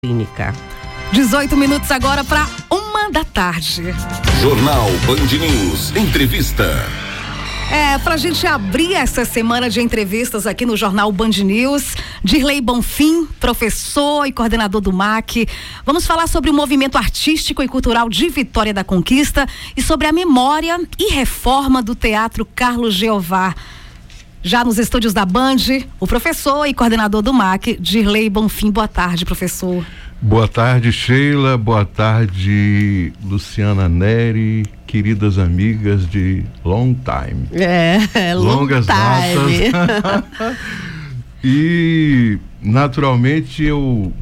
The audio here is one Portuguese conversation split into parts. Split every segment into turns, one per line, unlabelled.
Clínica.
18 minutos agora para 1h da tarde.
Jornal Band News Entrevista.
Pra gente abrir essa semana de entrevistas aqui no Jornal Band News, Dirley Bonfim, professor e coordenador do MAC. Vamos falar sobre o movimento artístico e cultural de Vitória da Conquista e sobre a memória e reforma do Teatro Carlos Jeová. Já nos estúdios da Band, o professor e coordenador do MAC, Dirley Bonfim. Boa tarde, professor.
Boa tarde, Sheila. Boa tarde, Luciana Neri, queridas amigas de long time.
Longas time.
datas. E, naturalmente, eu,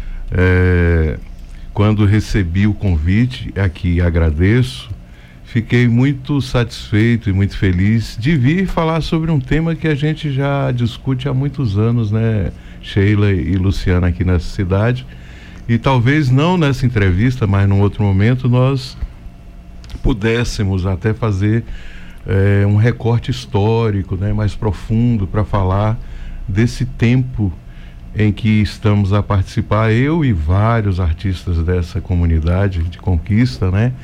quando recebi o convite, aqui agradeço, fiquei muito satisfeito e muito feliz de vir falar sobre um tema que a gente já discute há muitos anos, né, Sheila e Luciana, aqui nessa cidade. E talvez não nessa entrevista, mas num outro momento nós pudéssemos até fazer um recorte histórico, né, mais profundo, para falar desse tempo em que estamos a participar, eu e vários artistas dessa comunidade de Conquista, né,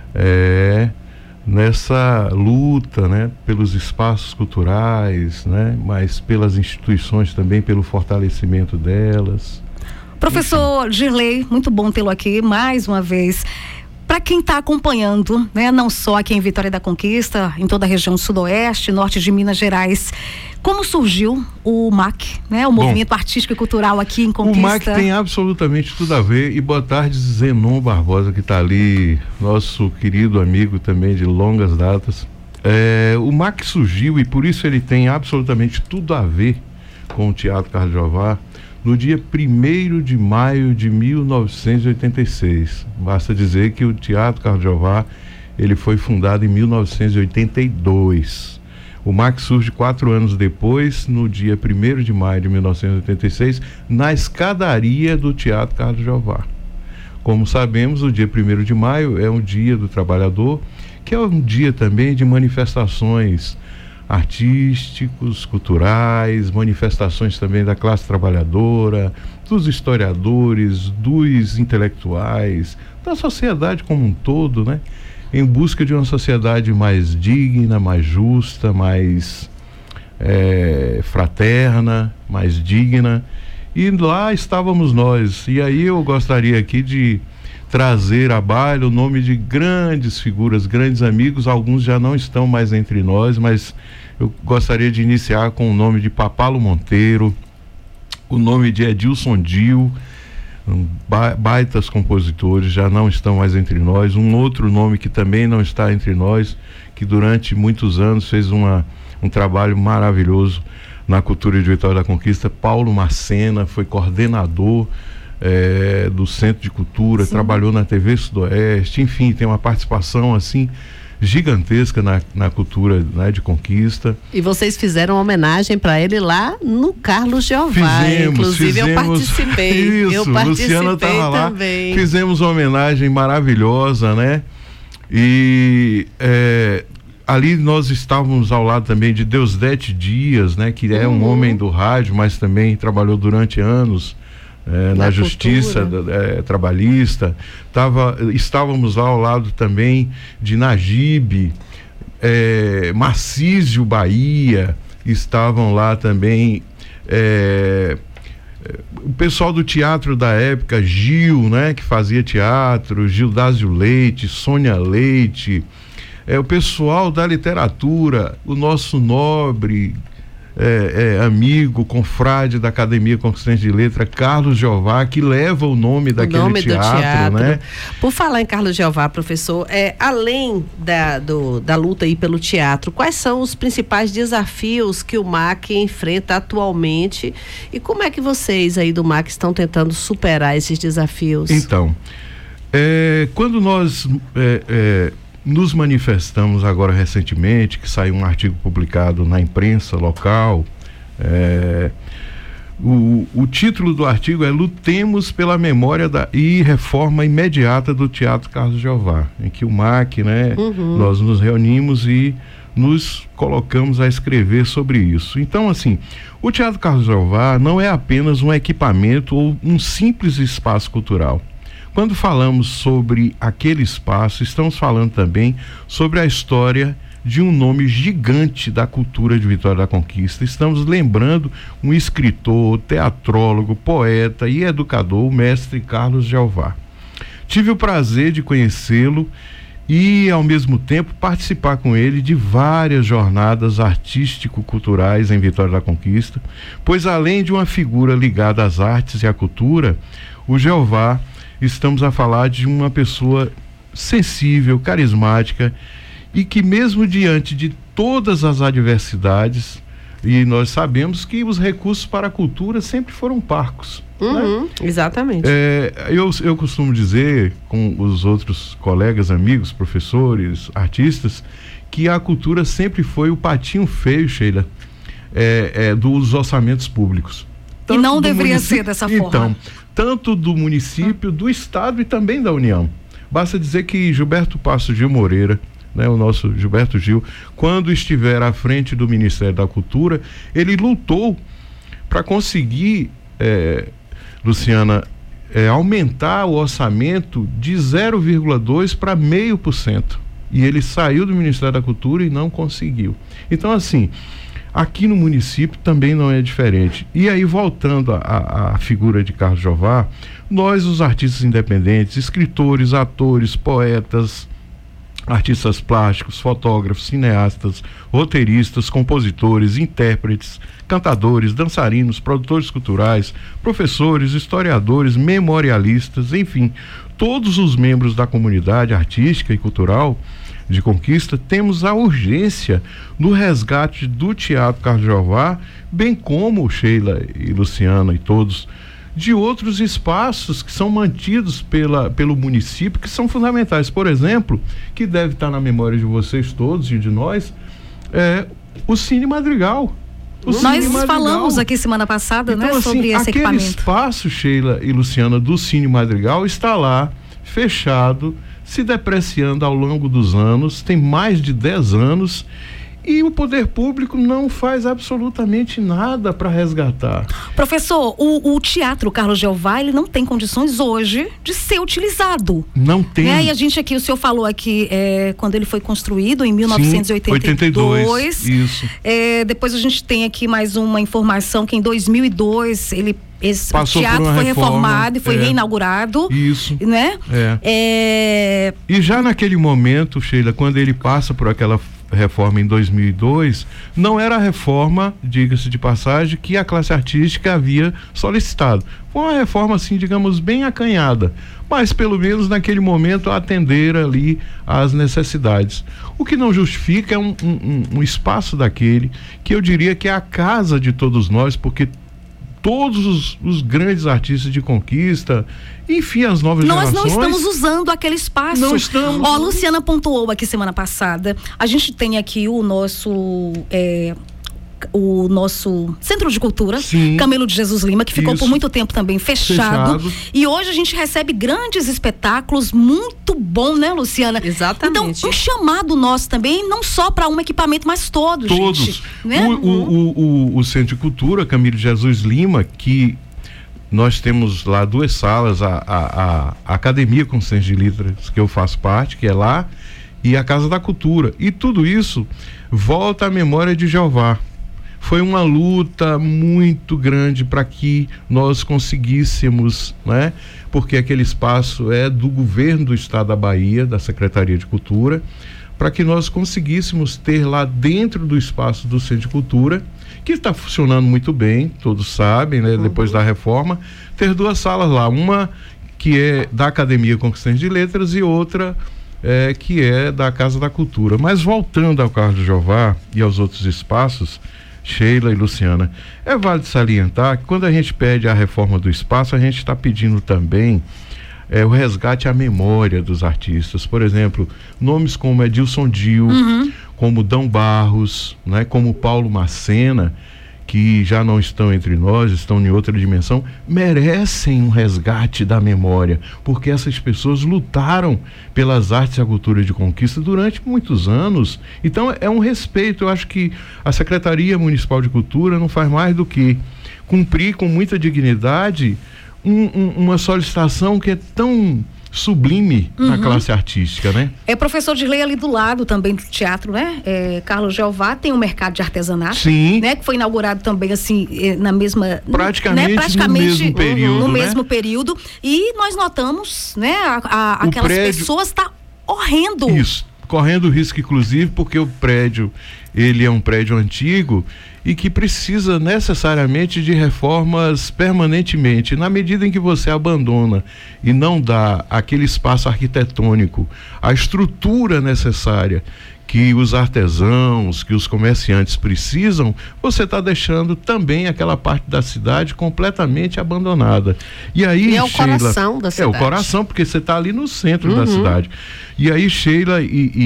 nessa luta, né, pelos espaços culturais, né, mas pelas instituições também, pelo fortalecimento delas.
Professor Dirley, muito bom tê-lo aqui mais uma vez. Para quem está acompanhando, né, não só aqui em Vitória da Conquista, em toda a região sudoeste, norte de Minas Gerais, como surgiu o MAC, né, o movimento artístico e cultural aqui em Conquista?
O MAC tem absolutamente tudo a ver. E boa tarde, Zenon Barbosa, que está ali, nosso querido amigo também de longas datas. O MAC surgiu, e por isso ele tem absolutamente tudo a ver com o Teatro Carlos Jeová, no dia 1º de maio de 1986. Basta dizer que o Teatro Carlos Jeová, ele foi fundado em 1982. O MAC surge 4 anos depois, no dia 1º de maio de 1986, na escadaria do Teatro Carlos Jeová. Como sabemos, o dia 1º de maio é um dia do trabalhador, que é um dia também de manifestações artísticos, culturais, manifestações também da classe trabalhadora, dos historiadores, dos intelectuais, da sociedade como um todo, né? Em busca de uma sociedade mais digna, mais justa, mais fraterna, mais digna. E lá estávamos nós. E aí eu gostaria aqui de trazer à baila o nome de grandes figuras, grandes amigos. Alguns já não estão mais entre nós, mas eu gostaria de iniciar com o nome de Papalo Monteiro, o nome de Edilson Dil, baitas compositores, já não estão mais entre nós. Um outro nome que também não está entre nós, que durante muitos anos fez um trabalho maravilhoso na cultura de Vitória da Conquista, Paulo Macena, foi coordenador do Centro de Cultura. Sim. Trabalhou na TV Sudoeste, enfim, tem uma participação assim gigantesca na cultura, né, de Conquista.
E vocês fizeram uma homenagem para ele lá no Carlos Jeová. Inclusive eu participei.
Isso,
eu participei,
Luciana estava lá.
Também.
Fizemos uma homenagem maravilhosa, né? E ali nós estávamos ao lado também de Deusdete Dias, né? Que é um homem do rádio, mas também trabalhou durante anos na justiça trabalhista. Estávamos lá ao lado também de Najib, Marcísio Bahia, estavam lá também o pessoal do teatro da época, Gil, né, que fazia teatro, Gildásio Leite, Sônia Leite, o pessoal da literatura, o nosso nobre amigo, confrade da Academia Conquistante de Letra, Carlos Jeová, que leva o nome daquele teatro, né?
Por falar em Carlos Jeová, professor, além da luta aí pelo teatro, quais são os principais desafios que o MAC enfrenta atualmente e como é que vocês aí do MAC estão tentando superar esses desafios?
Então, quando nós nos manifestamos agora recentemente, que saiu um artigo publicado na imprensa local, o título do artigo é Lutemos pela memória e reforma imediata do Teatro Carlos Jeová, em que o MAC, né, nós nos reunimos e nos colocamos a escrever sobre isso. Então, assim, o Teatro Carlos Jeová não é apenas um equipamento ou um simples espaço cultural. Quando falamos sobre aquele espaço, estamos falando também sobre a história de um nome gigante da cultura de Vitória da Conquista. Estamos lembrando um escritor, teatrólogo, poeta e educador, o mestre Carlos Jeová. Tive o prazer de conhecê-lo e, ao mesmo tempo, participar com ele de várias jornadas artístico-culturais em Vitória da Conquista, pois, além de uma figura ligada às artes e à cultura, o Jeová, estamos a falar de uma pessoa sensível, carismática e que, mesmo diante de todas as adversidades, e nós sabemos que os recursos para a cultura sempre foram parcos.
Né? Exatamente.
Eu costumo dizer com os outros colegas, amigos, professores, artistas, que a cultura sempre foi o patinho feio, Sheila, dos orçamentos públicos.
E não deveria ser dessa forma.
Então, tanto do município, do estado e também da União. Basta dizer que Gilberto Passos Gil Moreira, o nosso Gilberto Gil, quando estiver à frente do Ministério da Cultura, ele lutou para conseguir, Luciana, aumentar o orçamento de 0,2% para 0,5%. E ele saiu do Ministério da Cultura e não conseguiu. Então, assim, aqui no município também não é diferente. E aí, voltando à figura de Carlos Jeová, nós, os artistas independentes, escritores, atores, poetas, artistas plásticos, fotógrafos, cineastas, roteiristas, compositores, intérpretes, cantadores, dançarinos, produtores culturais, professores, historiadores, memorialistas, enfim, todos os membros da comunidade artística e cultural de Conquista, temos a urgência no resgate do Teatro Carlos Jeová, bem como Sheila e Luciana e todos, de outros espaços que são mantidos pelo município, que são fundamentais. Por exemplo, que deve estar na memória de vocês todos e de nós, o Cine Madrigal.
Nós falamos aqui semana passada,
então,
sobre esse
aquele
equipamento.
Espaço, Sheila e Luciana, do Cine Madrigal está lá, fechado, se depreciando ao longo dos anos, tem mais de 10 anos, e o poder público não faz absolutamente nada para resgatar.
Professor, o Teatro Carlos Jeová, ele não tem condições hoje de ser utilizado.
Não tem.
E a gente aqui, o senhor falou aqui, quando ele foi construído em 1982.
Sim, isso.
Depois a gente tem aqui mais uma informação que em 2002 esse teatro foi reformado e foi reinaugurado.
Isso.
Né?
E já naquele momento, Sheila, quando ele passa por aquela reforma em 2002, não era a reforma, diga-se de passagem, que a classe artística havia solicitado. Foi uma reforma, assim, digamos, bem acanhada, mas pelo menos naquele momento atender ali às necessidades. O que não justifica é um espaço daquele, que eu diria que é a casa de todos nós, porque todos os grandes artistas de Conquista, enfim, as novas gerações...
Nós não estamos usando aquele espaço.
Não estamos.
A Luciana pontuou aqui semana passada, a gente tem aqui o nosso Centro de Cultura,
sim,
Camilo de Jesus Lima, que ficou por muito tempo também fechado. E hoje a gente recebe grandes espetáculos, muito bom, né, Luciana?
Exatamente.
Então, um chamado nosso também, não só para um equipamento, mas todos. Gente, né?
O Centro de Cultura, Camilo de Jesus Lima, que nós temos lá 2 salas, a Academia Consciência de Letras, que eu faço parte, que é lá, e a Casa da Cultura. E tudo isso volta à memória de Jeová. Foi uma luta muito grande para que nós conseguíssemos, né? Porque aquele espaço é do governo do estado da Bahia, da Secretaria de Cultura, para que nós conseguíssemos ter lá dentro do espaço do Centro de Cultura, que está funcionando muito bem, todos sabem, né? Depois da reforma, ter 2 salas lá, uma que é da Academia Consciência de Letras e outra que é da Casa da Cultura. Mas voltando ao Carlos Jeová e aos outros espaços, Sheila e Luciana, é válido salientar que quando a gente pede a reforma do espaço, a gente está pedindo também o resgate à memória dos artistas. Por exemplo, nomes como Edilson Dil, como Dão Barros, né, como Paulo Macena, que já não estão entre nós, estão em outra dimensão, merecem um resgate da memória, porque essas pessoas lutaram pelas artes e a cultura de conquista durante muitos anos. Então é um respeito. Eu acho que a Secretaria Municipal de Cultura não faz mais do que cumprir com muita dignidade uma solicitação que é tão sublime na classe artística, né?
Professor Dirley, ali do lado também do teatro, né? Carlos Jeová tem um mercado de artesanato,
sim,
né? Que foi inaugurado também assim na mesma,
praticamente,
né? Praticamente
no mesmo período,
no
né?
mesmo período, e nós notamos, né? Aquelas pessoas tá horrendo.
Isso, correndo risco, inclusive, porque o prédio, ele é um prédio antigo e que precisa necessariamente de reformas permanentemente. Na medida em que você abandona e não dá aquele espaço arquitetônico, a estrutura necessária que os artesãos, que os comerciantes precisam, você está deixando também aquela parte da cidade completamente abandonada. E aí,
é o
Sheila,
coração da cidade.
É o coração, porque você está ali no centro da cidade. E aí, Sheila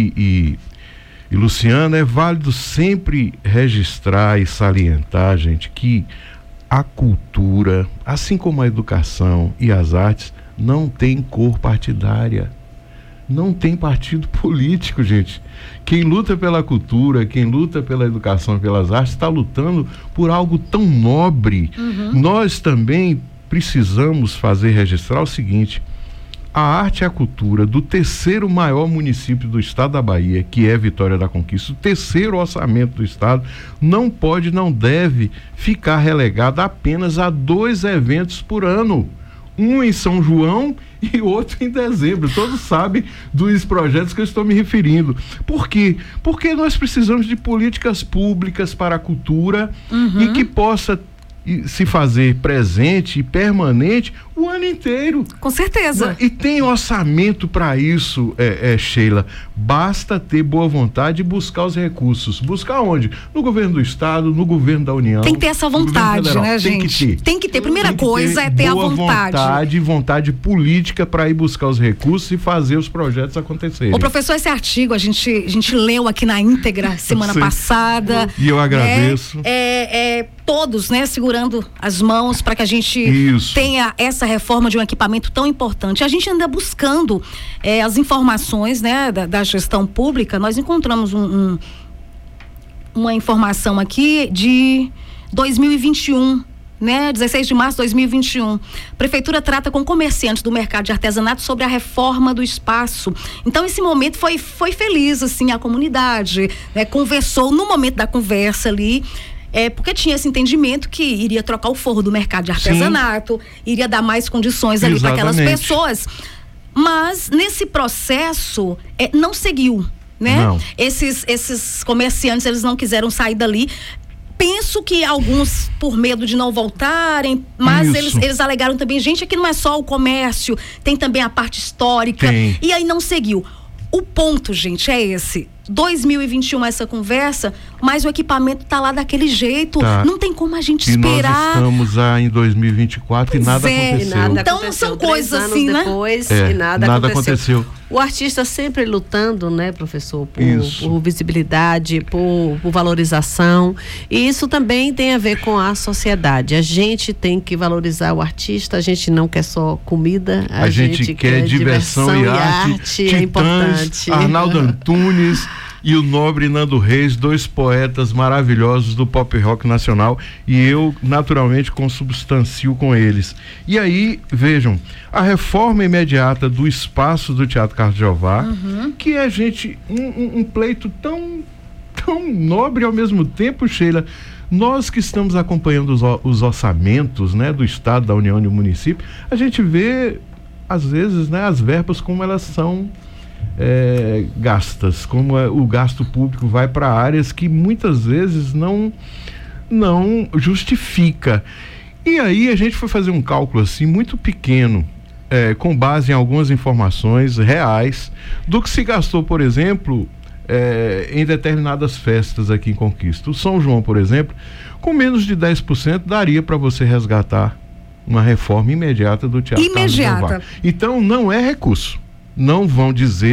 e Luciana, é válido sempre registrar e salientar, gente, que a cultura, assim como a educação e as artes, não tem cor partidária. Não tem partido político, gente. Quem luta pela cultura, quem luta pela educação, pelas artes, está lutando por algo tão nobre. Nós também precisamos registrar o seguinte: a arte e a cultura do terceiro maior município do estado da Bahia, que é Vitória da Conquista, o terceiro orçamento do estado, não pode, não deve ficar relegado apenas a 2 eventos por ano. Um em São João e outro em dezembro. Todos sabem dos projetos que eu estou me referindo. Por quê? Porque nós precisamos de políticas públicas para a cultura e que possa se fazer presente e permanente o ano inteiro.
Com certeza.
E tem orçamento para isso, Sheila. Basta ter boa vontade e buscar os recursos. Buscar onde? No governo do estado, no governo da União.
Tem que ter essa vontade, né, gente? Tem que ter. Primeira coisa é ter a vontade.
Vontade política para ir buscar os recursos e fazer os projetos acontecerem.
Ô, professor, esse artigo a gente leu aqui na íntegra semana passada.
E eu agradeço.
Todos, né, segurando as mãos para que a gente tenha essa reforma de um equipamento tão importante. A gente anda buscando as informações, né, da gestão pública. Nós encontramos uma informação aqui de 2021, né, 16 de março de 2021. Prefeitura trata com comerciantes do mercado de artesanato sobre a reforma do espaço. Então, esse momento foi feliz, assim, a comunidade, né, conversou no momento da conversa ali. Porque tinha esse entendimento que iria trocar o forro do mercado de artesanato, iria dar mais condições ali para aquelas pessoas. Mas nesse processo não seguiu, né?
Não.
Esses comerciantes, eles não quiseram sair dali. Penso que alguns, por medo de não voltarem, mas eles alegaram também, gente, aqui não é só o comércio, tem também a parte histórica. E aí não seguiu. O ponto, gente, é esse. 2021 essa conversa, mas o equipamento tá lá daquele jeito. Não tem como a gente esperar.
Nós estamos em 2024 e nada aconteceu.
Então são coisas assim, né?
Depois, e nada aconteceu. O artista sempre lutando, né, professor, por visibilidade, por valorização. E isso também tem a ver com a sociedade. A gente tem que valorizar o artista, a gente não quer só comida, a gente quer diversão e arte. É importante.
Arnaldo Antunes e o nobre Nando Reis, 2 poetas maravilhosos do pop rock nacional, e eu naturalmente consubstancio com eles. E aí, vejam, a reforma imediata do espaço do Teatro Carlos Jeová, que é, gente, um pleito tão nobre ao mesmo tempo, Sheila. Nós que estamos acompanhando os orçamentos, né, do Estado, da União e do município, a gente vê, às vezes, né, as verbas como elas são gastas, como o gasto público vai para áreas que muitas vezes não justifica. E aí a gente foi fazer um cálculo assim muito pequeno, com base em algumas informações reais do que se gastou, por exemplo, em determinadas festas aqui em Conquista. O São João, por exemplo, com menos de 10% daria para você resgatar uma reforma imediata do Teatro.
Imediata.
Então não é recurso. Não vão dizer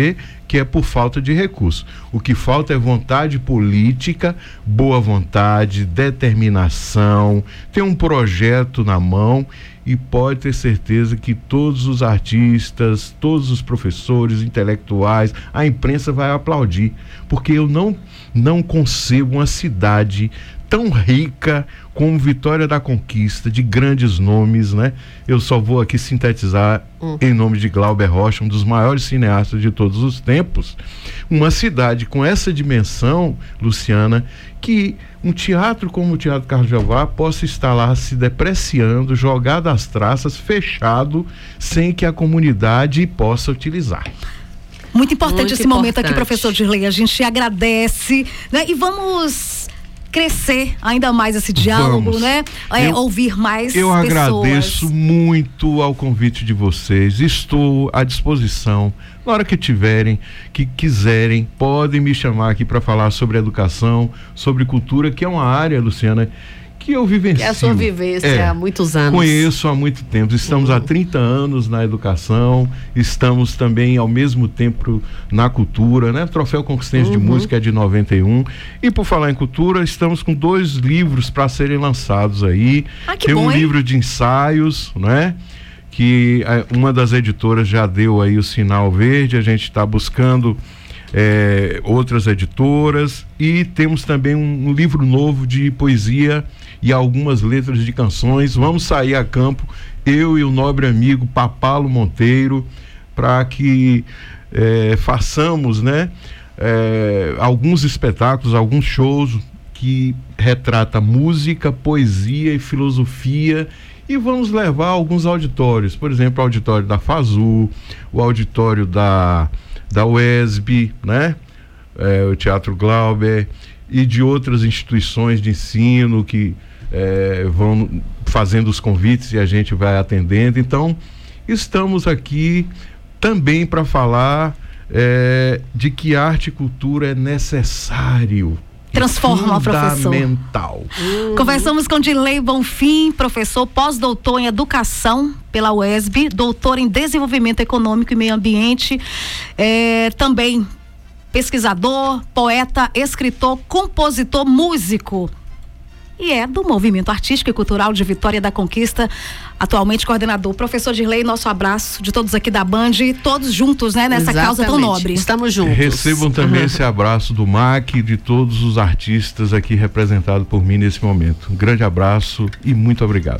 que é por falta de recursos. O que falta é vontade política, boa vontade, determinação, ter um projeto na mão, e pode ter certeza que todos os artistas, todos os professores, intelectuais, a imprensa vai aplaudir, porque eu não concebo uma cidade tão rica como Vitória da Conquista, de grandes nomes, né? Eu só vou aqui sintetizar em nome de Glauber Rocha, um dos maiores cineastas de todos os tempos. Uma cidade com essa dimensão, Luciana, que um teatro como o Teatro Carlos Jeová possa estar lá se depreciando, jogado às traças, fechado, sem que a comunidade possa utilizar.
Muito importante
Muito
esse momento
importante.
aqui, professor Dirley. A gente agradece, né? E vamos crescer ainda mais esse diálogo,
Vamos.
né? Ouvir mais
Eu
pessoas.
agradeço muito ao convite de vocês. Estou à disposição. Na hora que tiverem, que quiserem, podem me chamar aqui para falar sobre educação, sobre cultura, que é uma área, Luciana, que eu vivencio.
Que é a sua vivência há muitos anos.
Conheço há muito tempo. Estamos há 30 anos na educação, estamos também ao mesmo tempo na cultura, né? Troféu Conquistense de Música é de 91. E por falar em cultura, estamos com 2 livros para serem lançados aí.
Que
Tem
bom,
um
hein?
livro de ensaios, né? Que uma das editoras já deu aí o sinal verde, a gente está buscando outras editoras, e temos também um livro novo de poesia e algumas letras de canções. Vamos sair a campo, eu e o nobre amigo Papalo Monteiro, para que façamos, né, alguns espetáculos, alguns shows que retrata música, poesia e filosofia, e vamos levar alguns auditórios, por exemplo, o auditório da FASU, o auditório da UESB, né? O Teatro Glauber, e de outras instituições de ensino que vão fazendo os convites e a gente vai atendendo. Então, estamos aqui também para falar de que arte e cultura é necessário.
Transforma, professor.
Fundamental.
Conversamos com Dirley Bonfim, professor pós-doutor em Educação pela UESB, doutor em Desenvolvimento Econômico e Meio Ambiente, também pesquisador, poeta, escritor, compositor, músico. E é do Movimento Artístico e Cultural de Vitória da Conquista, atualmente coordenador. Professor Dirley, nosso abraço de todos aqui da Band, todos juntos, né, nessa causa tão nobre.
Estamos juntos.
Recebam também esse abraço do MAC e de todos os artistas aqui representados por mim nesse momento. Um grande abraço e muito obrigado.